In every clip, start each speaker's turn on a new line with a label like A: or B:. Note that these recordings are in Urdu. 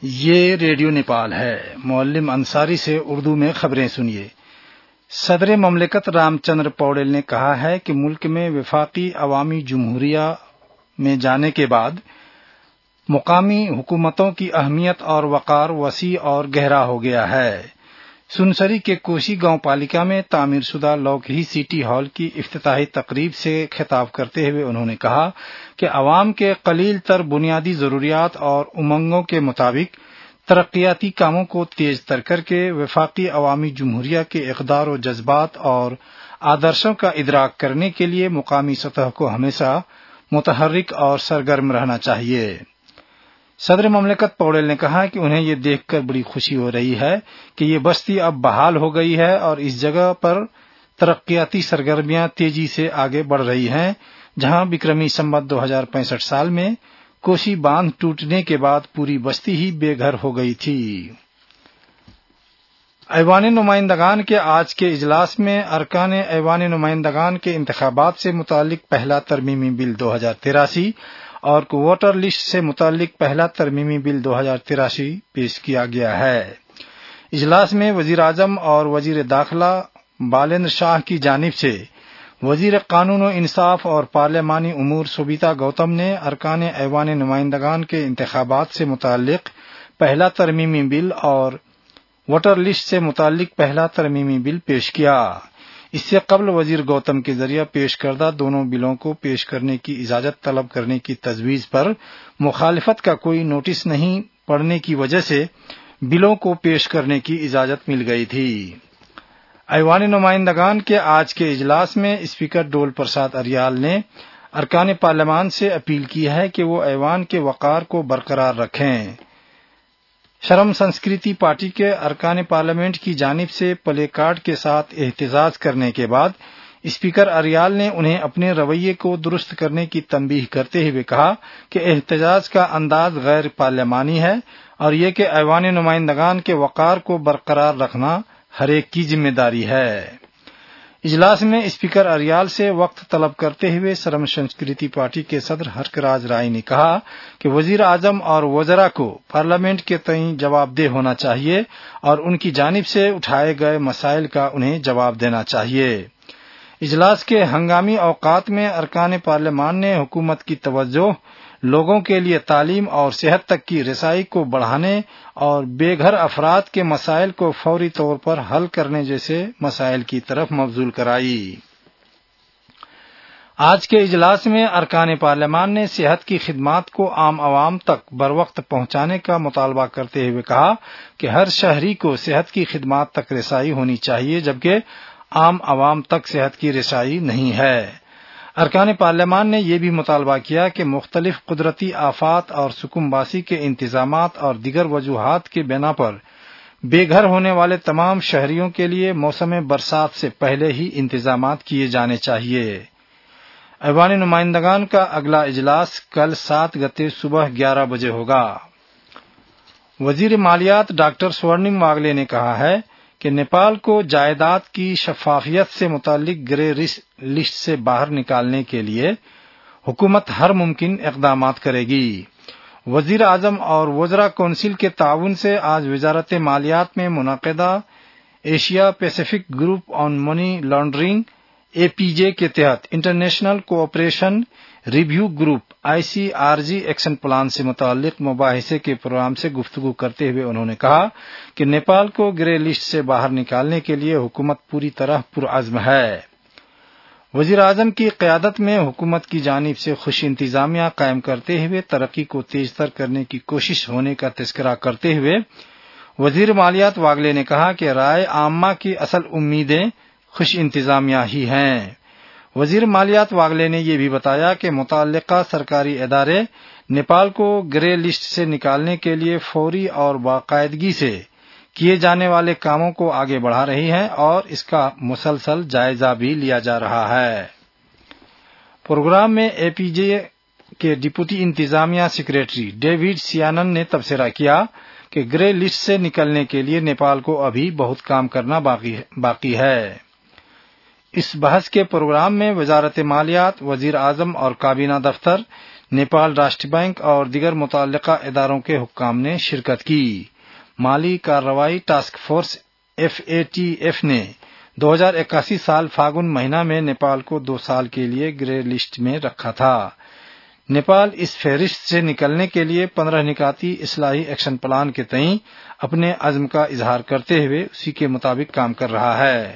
A: یہ ریڈیو نیپال ہے۔ معلم انصاری سے اردو میں خبریں سنیے۔ صدر مملکت رام چندر پوڈل نے کہا ہے کہ ملک میں وفاقی عوامی جمہوریہ میں جانے کے بعد مقامی حکومتوں کی اہمیت اور وقار وسیع اور گہرا ہو گیا ہے۔ سنسری کے کوسی گاؤں پالیکا میں تعمیر شدہ لوکھی سٹی ہال کی افتتاحی تقریب سے خطاب کرتے ہوئے انہوں نے کہا کہ عوام کے قلیل تر بنیادی ضروریات اور امنگوں کے مطابق ترقیاتی کاموں کو تیز تر کر کے وفاقی عوامی جمہوریہ کے اقدار و جذبات اور آدرشوں کا ادراک کرنے کے لیے مقامی سطح کو ہمیشہ متحرک اور سرگرم رہنا چاہیے۔ صدر مملکت پوڈل نے کہا کہ انہیں یہ دیکھ کر بڑی خوشی ہو رہی ہے کہ یہ بستی اب بحال ہو گئی ہے اور اس جگہ پر ترقیاتی سرگرمیاں تیزی سے آگے بڑھ رہی ہیں، جہاں بکرمی سنوت 2065 سال میں کوسی باندھ ٹوٹنے کے بعد پوری بستی ہی بے گھر ہو گئی تھی۔ ایوان نمائندگان کے آج کے اجلاس میں ارکان ایوان نمائندگان کے انتخابات سے متعلق پہلا ترمیمی بل 2083 اور ووٹر لسٹ سے متعلق پہلا ترمیمی بل 2083 پیش کیا گیا ہے۔ اجلاس میں وزیر اعظم اور وزیر داخلہ بالندر شاہ کی جانب سے وزیر قانون و انصاف اور پارلیمانی امور سوبیتا گوتم نے ارکان ایوان نمائندگان کے انتخابات سے متعلق پہلا ترمیمی بل اور ووٹر لسٹ سے متعلق پہلا ترمیمی بل پیش کیا۔ اس سے قبل وزیر گوتم کے ذریعہ پیش کردہ دونوں بلوں کو پیش کرنے کی اجازت طلب کرنے کی تجویز پر مخالفت کا کوئی نوٹس نہیں پڑنے کی وجہ سے بلوں کو پیش کرنے کی اجازت مل گئی تھی۔ ایوان نمائندگان کے آج کے اجلاس میں اسپیکر ڈول پرساد اریال نے ارکان پارلیمان سے اپیل کی ہے کہ وہ ایوان کے وقار کو برقرار رکھیں۔ شرم سنسکرتی پارٹی کے ارکان پارلیمنٹ کی جانب سے پلے کارڈ کے ساتھ احتجاج کرنے کے بعد اسپیکر اریال نے انہیں اپنے رویے کو درست کرنے کی تنبیہ کرتے ہوئے کہا کہ احتجاج کا انداز غیر پارلیمانی ہے اور یہ کہ ایوان نمائندگان کے وقار کو برقرار رکھنا ہر ایک کی ذمہ داری ہے۔ اجلاس میں اسپیکر اریال سے وقت طلب کرتے ہوئے شرم سنسکرتی پارٹی کے صدر ہرک راج رائے نے کہا کہ وزیر اعظم اور وزراء کو پارلیمنٹ کے تئیں جواب دہ ہونا چاہیے اور ان کی جانب سے اٹھائے گئے مسائل کا انہیں جواب دینا چاہیے۔ اجلاس کے ہنگامی اوقات میں ارکان پارلیمان نے حکومت کی توجہ لوگوں کے لیے تعلیم اور صحت تک کی رسائی کو بڑھانے اور بے گھر افراد کے مسائل کو فوری طور پر حل کرنے جیسے مسائل کی طرف مبذول کرائی۔ آج کے اجلاس میں ارکان پارلیمان نے صحت کی خدمات کو عام عوام تک بروقت پہنچانے کا مطالبہ کرتے ہوئے کہا کہ ہر شہری کو صحت کی خدمات تک رسائی ہونی چاہیے، جبکہ عام عوام تک صحت کی رسائی نہیں ہے۔ ارکان پارلیمان نے یہ بھی مطالبہ کیا کہ مختلف قدرتی آفات اور سکم باسی کے انتظامات اور دیگر وجوہات کی بنا پر بے گھر ہونے والے تمام شہریوں کے لیے موسم برسات سے پہلے ہی انتظامات کیے جانے چاہیے۔ ایوان نمائندگان کا اگلا اجلاس کل 7 گتے صبح 11 بجے ہوگا۔ وزیر مالیات ڈاکٹر سورنم واگلے نے کہا ہے کہ نیپال کو جائیداد کی شفافیت سے متعلق گرے لسٹ سے باہر نکالنے کے لیے حکومت ہر ممکن اقدامات کرے گی۔ وزیر اعظم اور وزراء کونسل کے تعاون سے آج وزارت مالیات میں منعقدہ Asia Pacific group on money laundering APJ کے تحت international cooperation review group ICRG action plan سے متعلق مباحثے کے پروگرام سے گفتگو کرتے ہوئے انہوں نے کہا کہ نیپال کو گرے لسٹ سے باہر نکالنے کے لیے حکومت پوری طرح پرعزم ہے۔ وزیر اعظم کی قیادت میں حکومت کی جانب سے خوش انتظامیہ قائم کرتے ہوئے ترقی کو تیز تر کرنے کی کوشش ہونے کا تذکرہ کرتے ہوئے وزیر مالیات واگلے نے کہا کہ رائے عامہ کی اصل امیدیں خوش انتظامیہ ہی ہیں۔ وزیر مالیات واگلے نے یہ بھی بتایا کہ متعلقہ سرکاری ادارے نیپال کو گرے لسٹ سے نکالنے کے لیے فوری اور باقاعدگی سے کیے جانے والے کاموں کو آگے بڑھا رہی ہیں اور اس کا مسلسل جائزہ بھی لیا جا رہا ہے۔ پروگرام میں APJ کے ڈپٹی انتظامیہ سیکریٹری ڈیوڈ سیانن نے تبصرہ کیا کہ گرے لسٹ سے نکلنے کے لیے نیپال کو ابھی بہت کام کرنا باقی ہے۔ اس بحث کے پروگرام میں وزارت مالیات، وزیر اعظم اور کابینہ دفتر، نیپال راشٹریہ بینک اور دیگر متعلقہ اداروں کے حکام نے شرکت کی۔ مالی کارروائی ٹاسک فورس FATF نے 2081 سال فاگن مہینہ میں نیپال کو 2 سال کے لیے گرے لسٹ میں رکھا تھا۔ نیپال اس فہرست سے نکلنے کے لیے 15 نکاتی اصلاحی ایکشن پلان کے تئیں اپنے عزم کا اظہار کرتے ہوئے اسی کے مطابق کام کر رہا ہے۔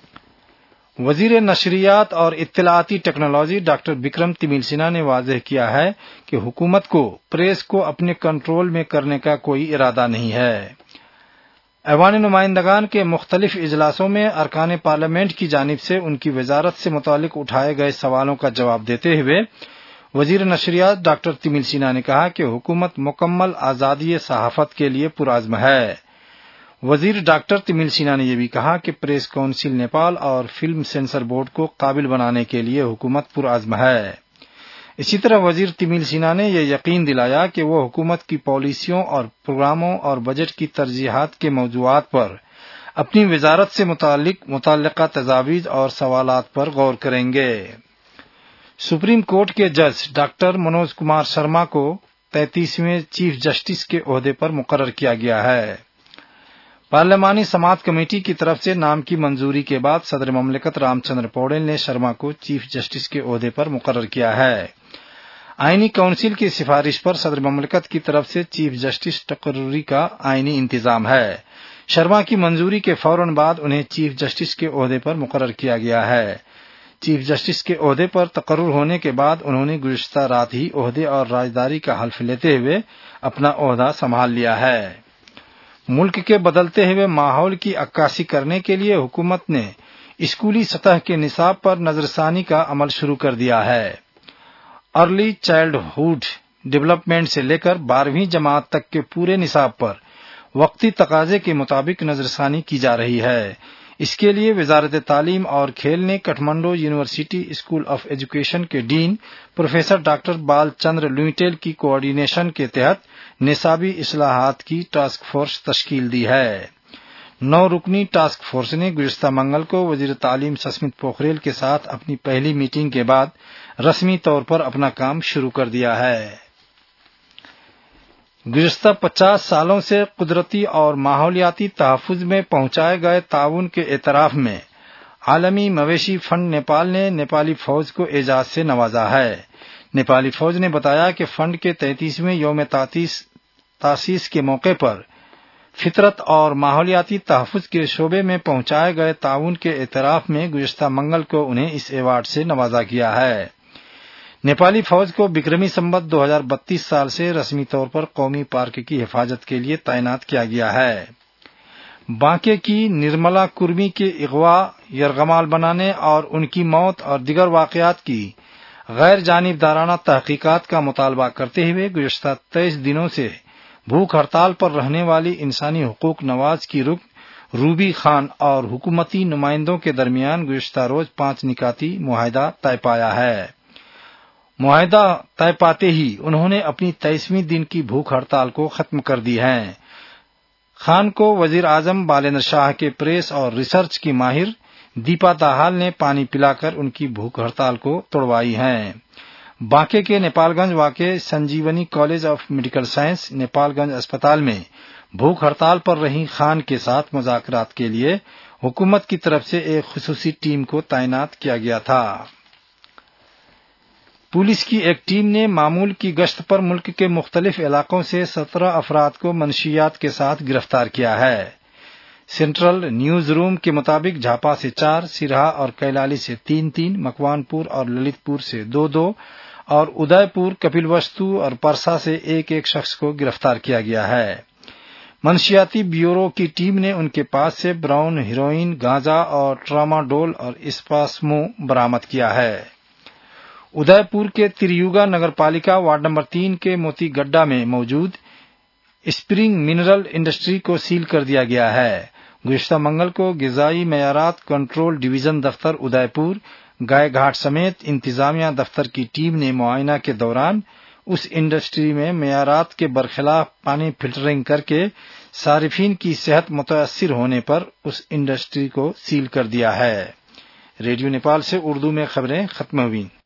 A: وزیر نشریات اور اطلاعاتی technology doctor Bikram Timilsina نے واضح کیا ہے کہ حکومت کو پریس کو اپنے کنٹرول میں کرنے کا کوئی ارادہ نہیں ہے۔ ایوان نمائندگان کے مختلف اجلاسوں میں ارکان پارلیمنٹ کی جانب سے ان کی وزارت سے متعلق اٹھائے گئے سوالوں کا جواب دیتے ہوئے وزیر نشریات ڈاکٹر تمیل سنہا نے کہا کہ حکومت مکمل آزادی صحافت کے لیے پرعزم ہے۔ وزیر ڈاکٹر تمیل سنہا نے یہ بھی کہا کہ پریس کونسل نیپال اور فلم سینسر بورڈ کو قابل بنانے کے لیے حکومت پرعزم ہے۔ اسی طرح وزیر تمیل سنہا نے یہ یقین دلایا کہ وہ حکومت کی پالیسیوں اور پروگراموں اور بجٹ کی ترجیحات کے موضوعات پر اپنی وزارت سے متعلقہ تجاویز اور سوالات پر غور کریں گے۔ سپریم کورٹ کے جج ڈاکٹر منوج کمار شرما کو 33ویں چیف جسٹس کے عہدے پر مقرر کیا گیا ہے۔ پارلیمانی سماعت کمیٹی کی طرف سے نام کی منظوری کے بعد صدر مملکت رام چندر پوڈل نے شرما کو چیف جسٹس کے عہدے پر مقرر کیا ہے۔ آئینی کونسل کی سفارش پر صدر مملکت کی طرف سے چیف جسٹس تقرری کا آئینی انتظام ہے۔ شرما کی منظوری کے فوراً بعد انہیں چیف جسٹس کے عہدے پر مقرر کیا گیا ہے۔ چیف جسٹس کے عہدے پر تقرر ہونے کے بعد انہوں نے گزشتہ رات ہی عہدے اور راجداری کا حلف لیتے ہوئے اپنا عہدہ سنبھال لیا ہے۔ ملک کے بدلتے ہوئے ماحول کی عکاسی کرنے کے لیے حکومت نے اسکولی سطح کے نصاب پر نظر ثانی کا عمل شروع کر دیا ہے۔ ارلی چائلڈ ہوڈ ڈیولپمنٹ سے لے کر 12ویں جماعت تک کے پورے نصاب پر وقتی تقاضے کے مطابق نظر ثانی کی جا رہی ہے۔ اس کے لیے وزارت تعلیم اور کھیل نے Kathmandu university school of education کے dean professor doctor Bal Chandra Luitel کی کوآرڈینیشن کے تحت نصابی اصلاحات کی ٹاسک فورس تشکیل دی ہے۔ 9 رکنی ٹاسک فورس نے گزشتہ منگل کو وزیر تعلیم سسمت پوکھریل کے ساتھ اپنی پہلی میٹنگ کے بعد رسمی طور پر اپنا کام شروع کر دیا ہے۔ گزشتہ 50 سالوں سے قدرتی اور ماحولیاتی تحفظ میں پہنچائے گئے تعاون کے اعتراف میں عالمی مویشی فنڈ نیپال نے نیپالی فوج کو اعزاز سے نوازا ہے۔ نیپالی فوج نے بتایا کہ فنڈ کے 33ویں یوم تاسیس کے موقع پر فطرت اور ماحولیاتی تحفظ کے شعبے میں پہنچائے گئے تعاون کے اعتراف میں گزشتہ منگل کو انہیں اس ایوارڈ سے نوازا گیا ہے۔ نیپالی فوج کو بکرمی سنوت 2032 سال سے رسمی طور پر قومی پارک کی حفاظت کے لیے تعینات کیا گیا ہے۔ بانکے کی نرملا کرمی کے اغوا، یرغمال بنانے اور ان کی موت اور دیگر واقعات کی غیر جانبدارانہ تحقیقات کا مطالبہ کرتے ہوئے گزشتہ 23 دنوں سے بھوک ہڑتال پر رہنے والی انسانی حقوق نواز کی رکن روبی خان اور حکومتی نمائندوں کے درمیان گزشتہ روز 5 نکاتی معاہدہ طے پایا ہے۔ معاہدہ طے پاتے ہی انہوں نے اپنی 23ویں دن کی بھوک ہڑتال کو ختم کر دی ہے۔ خان کو وزیر اعظم بالندر شاہ کے پریس اور ریسرچ کی ماہر دیپا داہال نے پانی پلا کر ان کی بھوک ہڑتال کو توڑوائی ہے۔ بانکے کے نیپال گنج واقع Sanjeevani college of medical science Nepalgunj اسپتال میں بھوک ہڑتال پر رہی خان کے ساتھ مذاکرات کے لیے حکومت کی طرف سے ایک خصوصی ٹیم کو تعینات کیا گیا تھا۔ پولیس کی ایک ٹیم نے معمول کی گشت پر ملک کے مختلف علاقوں سے 17 افراد کو منشیات کے ساتھ گرفتار کیا ہے۔ سینٹرل نیوز روم کے مطابق جھاپا سے 4، سرہا اور کیلالی سے 3، مکوان پور اور للت پور سے 2 اور ادے پور، کپل وستو اور پرسا سے ایک شخص کو گرفتار کیا گیا ہے۔ منشیاتی بیورو کی ٹیم نے ان کے پاس سے براؤن ہیروئن، گانجا اور ٹراما ڈول اور اسپاسمو برآمد کیا ہے۔ ادے پور کے تریوگا نگر پالیکا وارڈ نمبر 3 کے موتی گڈا میں موجود اسپرنگ منرل انڈسٹری کو سیل کر دیا گیا ہے۔ گزشتہ منگل کو غذائی معیارات کنٹرول ڈویژن دفتر ادے پور، گائے گھاٹ سمیت انتظامیہ دفتر کی ٹیم نے معائنہ کے دوران اس انڈسٹری میں معیارات کے برخلاف پانی فلٹرنگ کر کے صارفین کی صحت متاثر ہونے پر اس انڈسٹری کو سیل کر دیا ہے۔ ریڈیو نیپال سے اردو میں خبریں ختم ہوئیں۔